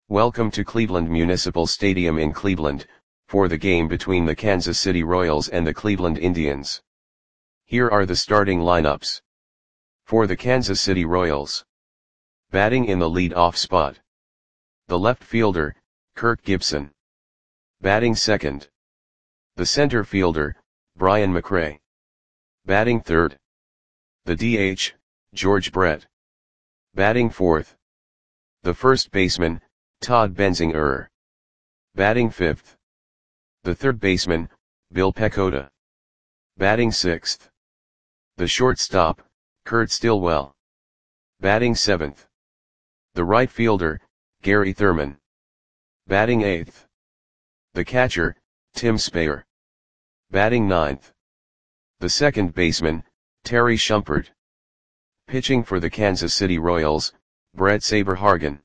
Welcome to Cleveland Municipal Stadium in Cleveland, for the game between the Kansas City Royals and the Cleveland Indians. Here are the starting lineups. For the Kansas City Royals. Batting in the lead-off spot. The left fielder, Kirk Gibson. Batting second. The center fielder, Brian McRae. Batting third. The DH, George Brett. Batting fourth. The first baseman, Todd Benzinger. Batting fifth. The third baseman, Bill Pecota. Batting sixth. The shortstop, Kurt Stillwell. Batting seventh. The right fielder, Gary Thurman. Batting eighth. The catcher, Tim Speyer. Batting ninth. The second baseman, Terry Shumpert. Pitching for the Kansas City Royals, Brett Saberhagen.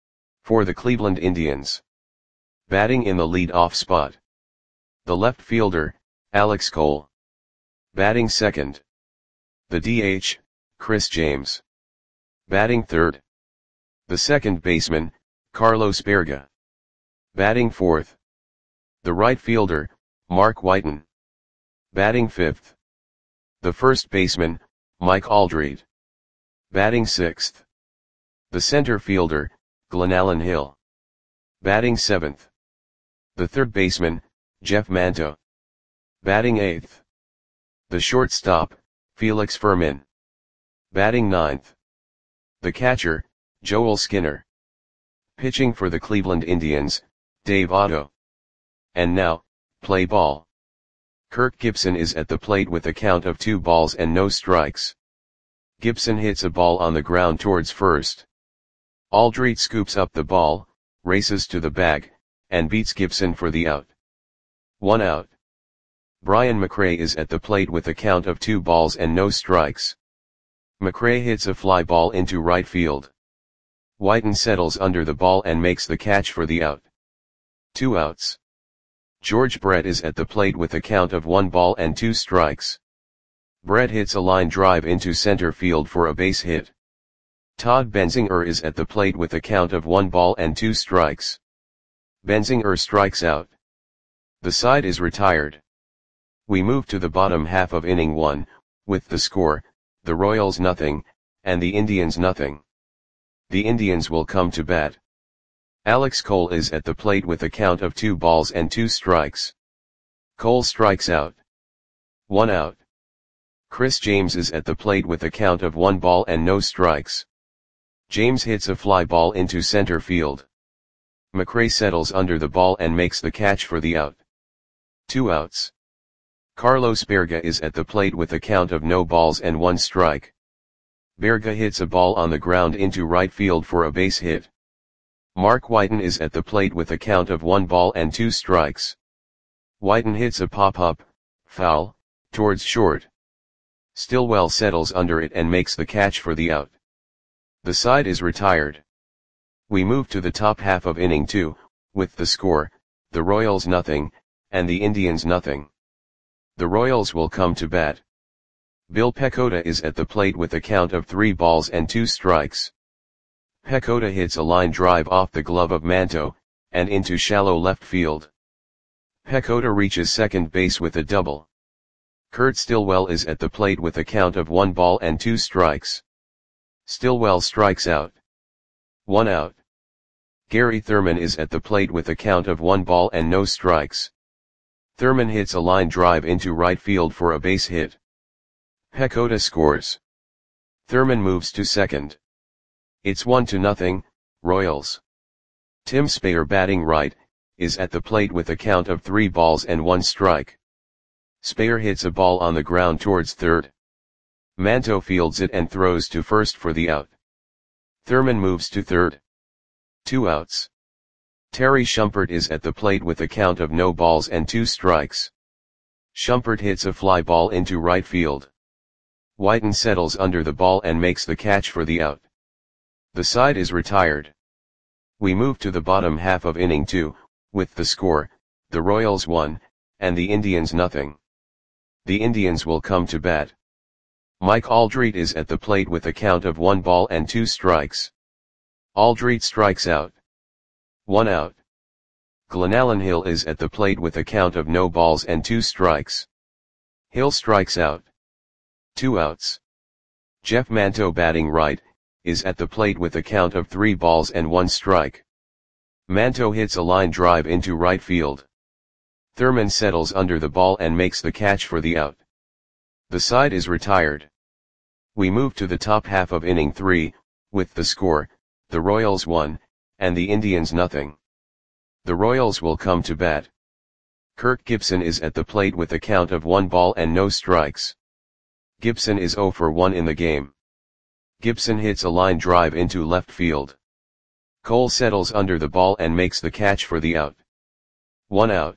For the Cleveland Indians. Batting in the lead-off spot. The left fielder, Alex Cole. Batting second. The DH, Chris James. Batting third. The second baseman, Carlos Baerga. Batting fourth. The right fielder, Mark Whiten. Batting fifth. The first baseman, Mike Aldrete. Batting sixth. The center fielder, Glenallen Hill. Batting seventh. The third baseman, Jeff Manto. Batting eighth. The shortstop, Felix Fermin. Batting ninth. The catcher, Joel Skinner. Pitching for the Cleveland Indians, Dave Otto. And now, play ball. Kirk Gibson is at the plate with a count of 2 balls and no strikes. Gibson hits a ball on the ground towards first. Aldrete scoops up the ball, races to the bag, and beats Gibson for the out. 1 out. Brian McRae is at the plate with a count of 2 balls and no strikes. McRae hits a fly ball into right field. Whiten settles under the ball and makes the catch for the out. 2 outs. George Brett is at the plate with a count of 1 ball and 2 strikes. Brett hits a line drive into center field for a base hit. Todd Benzinger is at the plate with a count of 1 ball and 2 strikes. Benzinger strikes out. The side is retired. We move to the bottom half of inning 1, with the score, the Royals nothing, and the Indians nothing. The Indians will come to bat. Alex Cole is at the plate with a count of 2 balls and 2 strikes. Cole strikes out. 1 out. Chris James is at the plate with a count of 1 ball and no strikes. James hits a fly ball into center field. McRae settles under the ball and makes the catch for the out. 2 outs. Carlos Baerga is at the plate with a count of no balls and 1 strike. Baerga hits a ball on the ground into right field for a base hit. Mark Whiten is at the plate with a count of 1 ball and 2 strikes. Whiten hits a pop-up, foul, towards short. Stillwell settles under it and makes the catch for the out. The side is retired. We move to the top half of inning 2, with the score, the Royals nothing, and the Indians nothing. The Royals will come to bat. Bill Pecota is at the plate with a count of 3 balls and 2 strikes. Pecota hits a line drive off the glove of Manto, and into shallow left field. Pecota reaches second base with a double. Kurt Stillwell is at the plate with a count of 1 ball and 2 strikes. Stillwell strikes out. 1 out. Gary Thurman is at the plate with a count of 1 ball and no strikes. Thurman hits a line drive into right field for a base hit. Pecota scores. Thurman moves to second. It's 1-0, Royals. Tim Speyer, batting right, is at the plate with a count of 3 balls and 1 strike. Speyer hits a ball on the ground towards third. Manto fields it and throws to first for the out. Thurman moves to third. 2 outs. Terry Shumpert is at the plate with a count of no balls and 2 strikes. Shumpert hits a fly ball into right field. Whiten settles under the ball and makes the catch for the out. The side is retired. We move to the bottom half of inning 2, with the score, the Royals 1, and the Indians nothing. The Indians will come to bat. Mike Aldrete is at the plate with a count of 1 ball and 2 strikes. Aldrete strikes out. 1 out. Glenallen Hill is at the plate with a count of no balls and 2 strikes. Hill strikes out. 2 outs. Jeff Manto, batting right, is at the plate with a count of 3 balls and 1 strike. Manto hits a line drive into right field. Thurman settles under the ball and makes the catch for the out. The side is retired. We move to the top half of inning 3, with the score, the Royals 1, and the Indians nothing. The Royals will come to bat. Kirk Gibson is at the plate with a count of 1 ball and no strikes. Gibson is 0 for 1 in the game. Gibson hits a line drive into left field. Cole settles under the ball and makes the catch for the out. 1 out.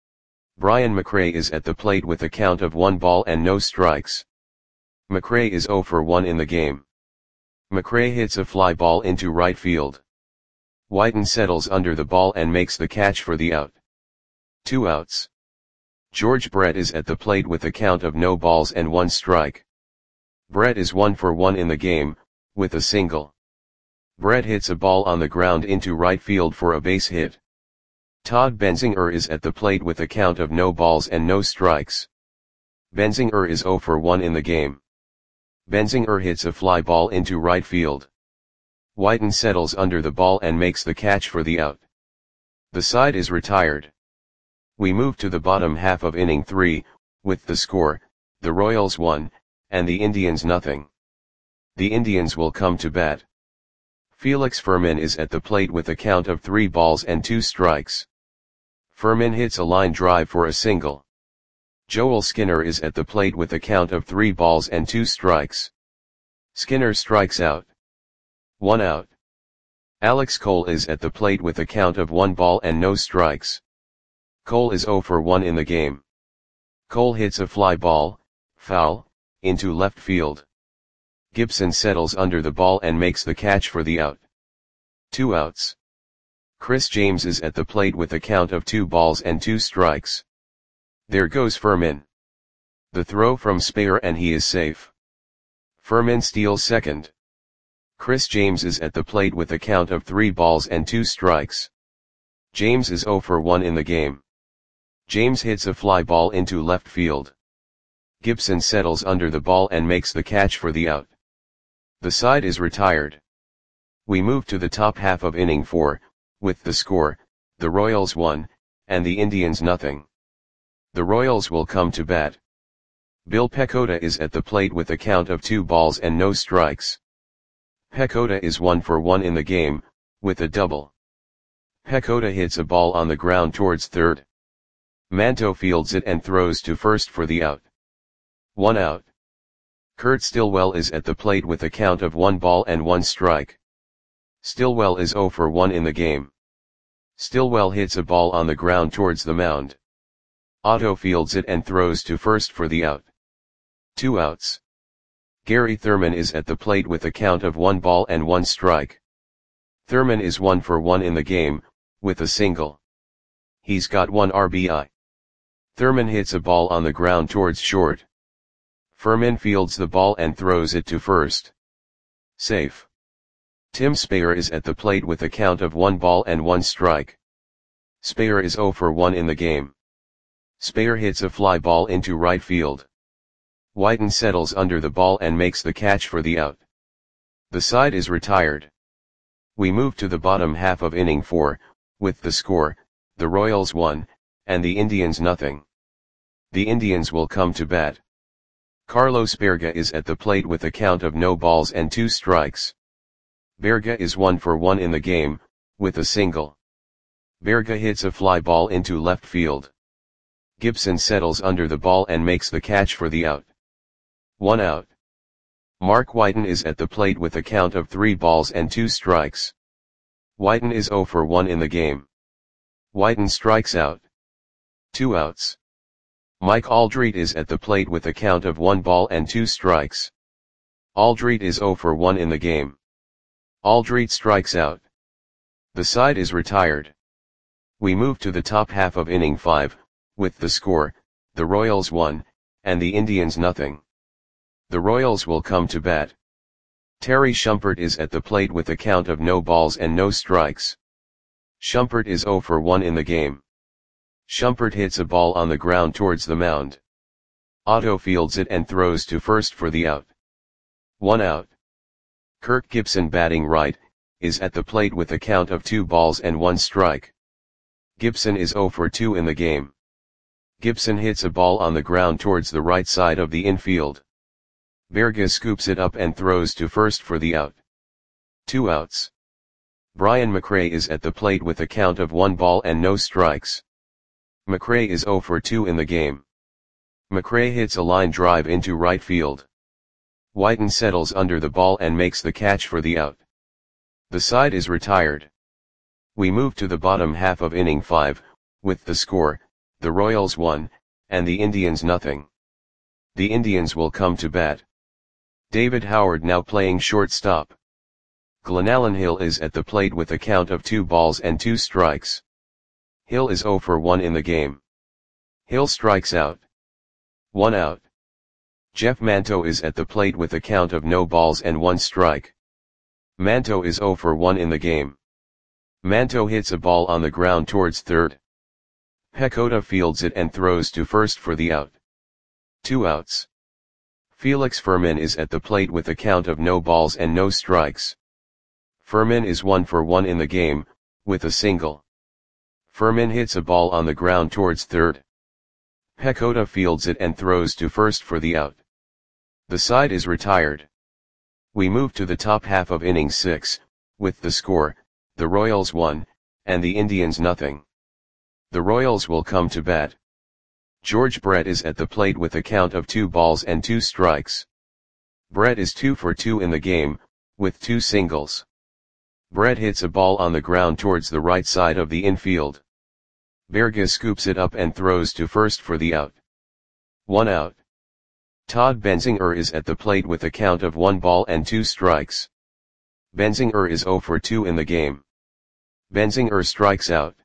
Brian McRae is at the plate with a count of 1 ball and no strikes. McRae is 0 for 1 in the game. McRae hits a fly ball into right field. Whiten settles under the ball and makes the catch for the out. 2 outs. George Brett is at the plate with a count of no balls and 1 strike. Brett is 1 for 1 in the game, with a single. Brett hits a ball on the ground into right field for a base hit. Todd Benzinger is at the plate with a count of no balls and no strikes. Benzinger is 0 for 1 in the game. Benzinger hits a fly ball into right field. Whiten settles under the ball and makes the catch for the out. The side is retired. We move to the bottom half of inning 3, with the score, the Royals 1, and the Indians nothing. The Indians will come to bat. Felix Fermin is at the plate with a count of 3 balls and 2 strikes. Fermin hits a line drive for a single. Joel Skinner is at the plate with a count of 3 balls and 2 strikes. Skinner strikes out. 1 out. Alex Cole is at the plate with a count of 1 ball and no strikes. Cole is 0 for 1 in the game. Cole hits a fly ball, foul, into left field. Gibson settles under the ball and makes the catch for the out. 2 outs. Chris James is at the plate with a count of 2 balls and 2 strikes. There goes Fermin. The throw from Speyer and he is safe. Fermin steals second. Chris James is at the plate with a count of 3 balls and 2 strikes. James is 0 for 1 in the game. James hits a fly ball into left field. Gibson settles under the ball and makes the catch for the out. The side is retired. We move to the top half of inning 4, with the score, the Royals 1, and the Indians nothing. The Royals will come to bat. Bill Pecota is at the plate with a count of 2 balls and no strikes. Pecota is 1 for 1 in the game, with a double. Pecota hits a ball on the ground towards third. Manto fields it and throws to first for the out. 1 out. Kurt Stillwell is at the plate with a count of 1 ball and 1 strike. Stillwell is 0 for 1 in the game. Stillwell hits a ball on the ground towards the mound. Otto fields it and throws to first for the out. 2 outs. Gary Thurman is at the plate with a count of 1 ball and 1 strike. Thurman is 1 for 1 in the game, with a single. He's got 1 RBI. Thurman hits a ball on the ground towards short. Fermin fields the ball and throws it to first. Safe. Tim Speyer is at the plate with a count of 1 ball and 1 strike. Speyer is 0 for 1 in the game. Speyer hits a fly ball into right field. Whiten settles under the ball and makes the catch for the out. The side is retired. We move to the bottom half of inning 4, with the score, the Royals 1, and the Indians nothing. The Indians will come to bat. Carlos Berga is at the plate with a count of no balls and 2 strikes. Berga is 1 for 1 in the game, with a single. Berga hits a fly ball into left field. Gibson settles under the ball and makes the catch for the out. 1 out. Mark Whiten is at the plate with a count of 3 balls and 2 strikes. Whiten is 0 for 1 in the game. Whiten strikes out. 2 outs. Mike Aldrete is at the plate with a count of 1 ball and 2 strikes. Aldrete is 0 for 1 in the game. Aldrete strikes out. The side is retired. We move to the top half of inning 5, with the score, the Royals 1, and the Indians nothing. The Royals will come to bat. Terry Shumpert is at the plate with a count of no balls and no strikes. Shumpert is 0 for 1 in the game. Shumpert hits a ball on the ground towards the mound. Otto fields it and throws to first for the out. 1 out. Kirk Gibson, batting right, is at the plate with a count of 2 balls and 1 strike. Gibson is 0 for 2 in the game. Gibson hits a ball on the ground towards the right side of the infield. Berge scoops it up and throws to first for the out. 2 outs. Brian McRae is at the plate with a count of 1 ball and no strikes. McRae is 0 for 2 in the game. McRae hits a line drive into right field. Whiten settles under the ball and makes the catch for the out. The side is retired. We move to the bottom half of inning 5, with the score, the Royals 1, and the Indians nothing. The Indians will come to bat. David Howard now playing shortstop. Glenallen Hill is at the plate with a count of 2 balls and 2 strikes. Hill is 0 for 1 in the game. Hill strikes out. 1 out. Jeff Manto is at the plate with a count of no balls and 1 strike. Manto is 0 for 1 in the game. Manto hits a ball on the ground towards third. Pecota fields it and throws to first for the out. 2 outs. Felix Fermin is at the plate with a count of no balls and no strikes. Fermin is 1 for 1 in the game, with a single. Fermin hits a ball on the ground towards third. Pecota fields it and throws to first for the out. The side is retired. We move to the top half of inning 6, with the score, the Royals 1, and the Indians nothing. The Royals will come to bat. George Brett is at the plate with a count of 2 balls and 2 strikes. Brett is 2 for 2 in the game, with 2 singles. Brett hits a ball on the ground towards the right side of the infield. Berge scoops it up and throws to first for the out. 1 out. Todd Benzinger is at the plate with a count of 1 ball and 2 strikes. Benzinger is 0 for 2 in the game. Benzinger strikes out.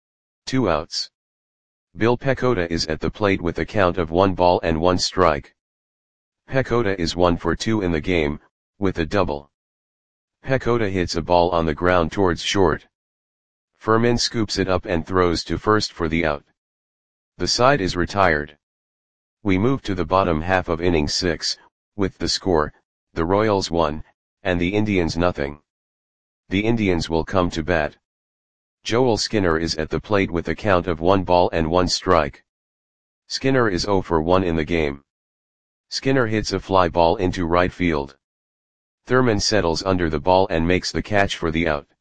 2 outs. Bill Pecota is at the plate with a count of 1 ball and 1 strike. Pecota is 1 for 2 in the game, with a double. Pecota hits a ball on the ground towards short. Fermin scoops it up and throws to first for the out. The side is retired. We move to the bottom half of inning 6, with the score, the Royals 1, and the Indians nothing. The Indians will come to bat. Joel Skinner is at the plate with a count of 1 ball and 1 strike. Skinner is 0 for 1 in the game. Skinner hits a fly ball into right field. Thurman settles under the ball and makes the catch for the out.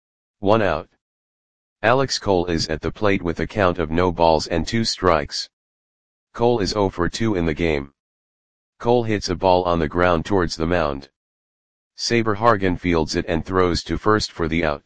1 out. Alex Cole is at the plate with a count of no balls and 2 strikes. Cole is 0 for 2 in the game. Cole hits a ball on the ground towards the mound. Saber Hargan fields it and throws to first for the out.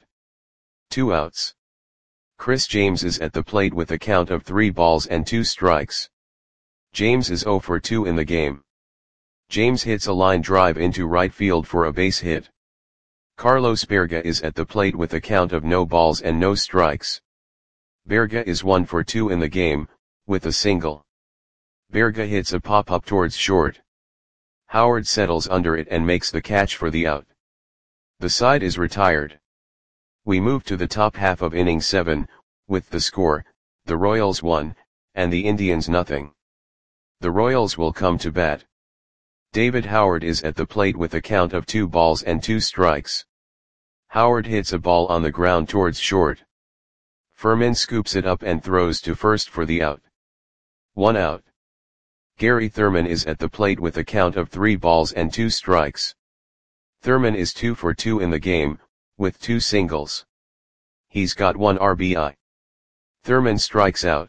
2 outs. Chris James is at the plate with a count of 3 balls and 2 strikes. James is 0 for 2 in the game. James hits a line drive into right field for a base hit. Carlos Berga is at the plate with a count of no balls and no strikes. Berga is 1 for 2 in the game, with a single. Berga hits a pop-up towards short. Howard settles under it and makes the catch for the out. The side is retired. We move to the top half of inning 7, with the score, the Royals 1, and the Indians nothing. The Royals will come to bat. David Howard is at the plate with a count of 2 balls and 2 strikes. Howard hits a ball on the ground towards short. Fermin scoops it up and throws to first for the out. 1 out. Gary Thurman is at the plate with a count of 3 balls and 2 strikes. Thurman is 2 for 2 in the game, with 2 singles. He's got 1 RBI. Thurman strikes out.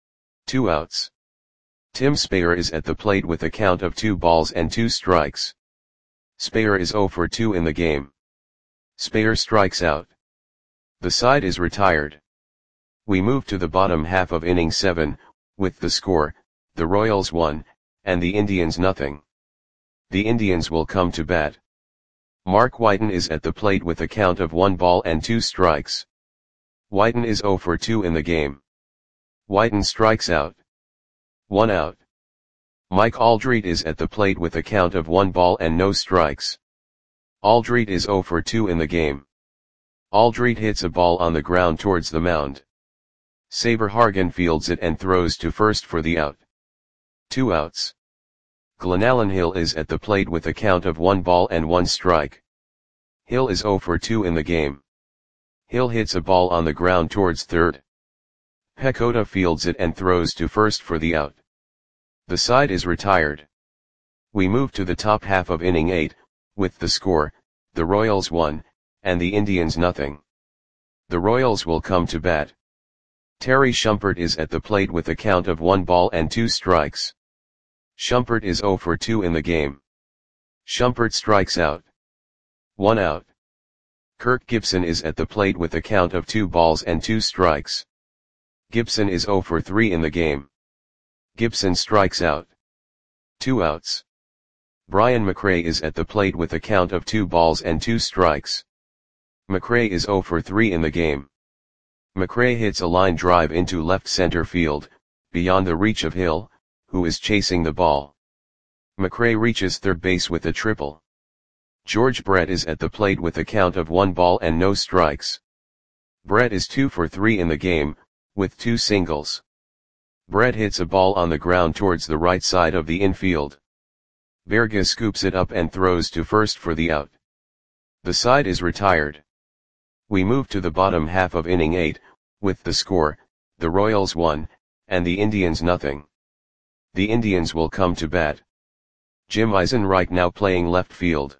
2 outs. Tim Speyer is at the plate with a count of 2 balls and 2 strikes. Speyer is 0 for 2 in the game. Speyer strikes out. The side is retired. We move to the bottom half of inning 7, with the score, the Royals 1, and the Indians nothing. The Indians will come to bat. Mark Whiten is at the plate with a count of 1 ball and 2 strikes. Whiten is 0 for 2 in the game. Whiten strikes out. 1 out. Mike Aldrete is at the plate with a count of 1 ball and no strikes. Aldrete is 0 for 2 in the game. Aldrete hits a ball on the ground towards the mound. Saberhagen fields it and throws to first for the out. 2 outs. Glenallen Hill is at the plate with a count of 1 ball and 1 strike. Hill is 0 for 2 in the game. Hill hits a ball on the ground towards third. Pecota fields it and throws to first for the out. The side is retired. We move to the top half of inning 8, with the score, the Royals 1, and the Indians nothing. The Royals will come to bat. Terry Shumpert is at the plate with a count of 1 ball and 2 strikes. Shumpert is 0 for 2 in the game. Shumpert strikes out. 1 out. Kirk Gibson is at the plate with a count of 2 balls and 2 strikes. Gibson is 0 for 3 in the game. Gibson strikes out. 2 outs. Brian McRae is at the plate with a count of 2 balls and 2 strikes. McRae is 0 for 3 in the game. McRae hits a line drive into left center field, beyond the reach of Hill, who is chasing the ball. McRae reaches third base with a triple. George Brett is at the plate with a count of 1 ball and no strikes. Brett is 2 for 3 in the game, with 2 singles. Brett hits a ball on the ground towards the right side of the infield. Berga scoops it up and throws to first for the out. The side is retired. We move to the bottom half of inning 8, with the score, the Royals 1, and the Indians nothing. The Indians will come to bat. Jim Eisenreich now playing left field.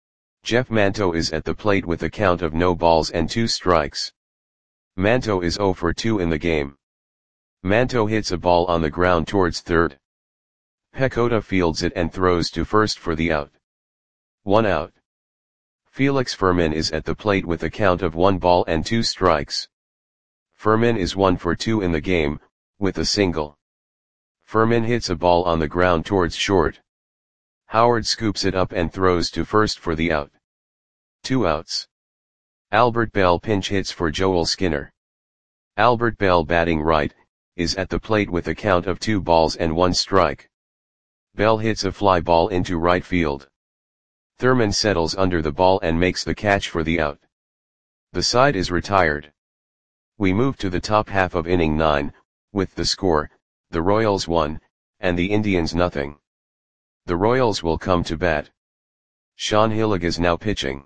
Jeff Manto is at the plate with a count of no balls and 2 strikes. Manto is 0 for 2 in the game. Manto hits a ball on the ground towards third. Pecota fields it and throws to first for the out. 1 out. Felix Fermin is at the plate with a count of 1 ball and 2 strikes. Fermin is 1 for 2 in the game, with a single. Fermin hits a ball on the ground towards short. Howard scoops it up and throws to first for the out. 2 outs. Albert Bell pinch hits for Joel Skinner. Albert Bell, batting right, is at the plate with a count of 2 balls and 1 strike. Bell hits a fly ball into right field. Thurman settles under the ball and makes the catch for the out. The side is retired. We move to the top half of inning 9, with the score, the Royals 1, and the Indians nothing. The Royals will come to bat. Sean Hillegas now pitching.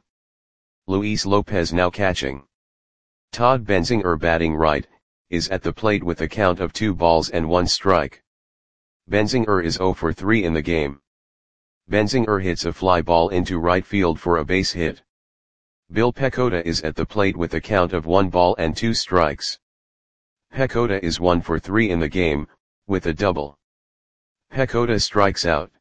Luis Lopez now catching. Todd Benzinger, batting right, is at the plate with a count of 2 balls and 1 strike. Benzinger is 0 for 3 in the game. Benzinger hits a fly ball into right field for a base hit. Bill Pecota is at the plate with a count of 1 ball and 2 strikes. Pecota is 1 for 3 in the game, with a double. Pecota strikes out.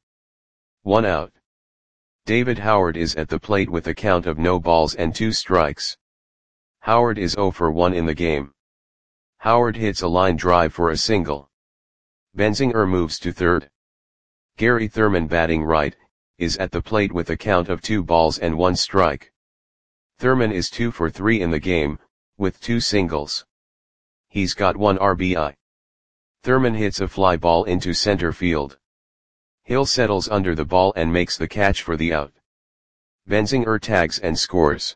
1 out. David Howard is at the plate with a count of no balls and 2 strikes. Howard is 0 for 1 in the game. Howard hits a line drive for a single. Benzinger moves to third. Gary Thurman, batting right, is at the plate with a count of 2 balls and 1 strike. Thurman is 2 for 3 in the game, with 2 singles. He's got 1 RBI. Thurman hits a fly ball into center field. Hill settles under the ball and makes the catch for the out. Benzinger tags and scores.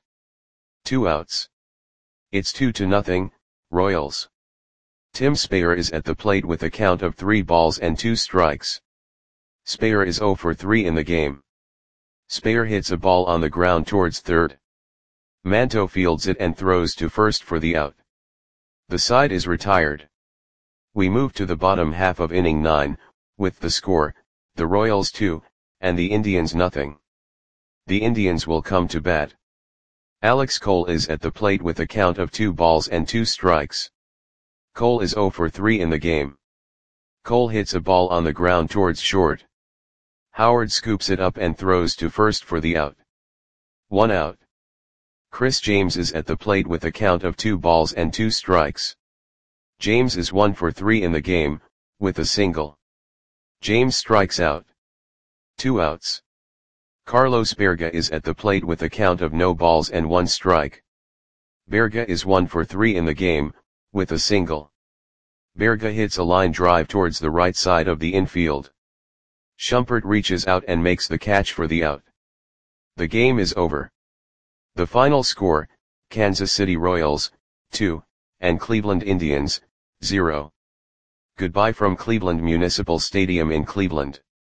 2 outs. It's 2-0, Royals. Tim Speyer is at the plate with a count of 3 balls and 2 strikes. Speyer is 0 for 3 in the game. Speyer hits a ball on the ground towards third. Manto fields it and throws to first for the out. The side is retired. We move to the bottom half of inning 9, with the score, the Royals 2, and the Indians nothing. The Indians will come to bat. Alex Cole is at the plate with a count of 2 balls and 2 strikes. Cole is 0 for 3 in the game. Cole hits a ball on the ground towards short. Howard scoops it up and throws to first for the out. 1 out. Chris James is at the plate with a count of 2 balls and 2 strikes. James is 1 for 3 in the game, with a single. James strikes out. 2 outs. Carlos Berga is at the plate with a count of no balls and 1 strike. Berga is 1 for 3 in the game, with a single. Berga hits a line drive towards the right side of the infield. Shumpert reaches out and makes the catch for the out. The game is over. The final score, Kansas City Royals, 2, and Cleveland Indians, 0. Goodbye from Cleveland Municipal Stadium in Cleveland.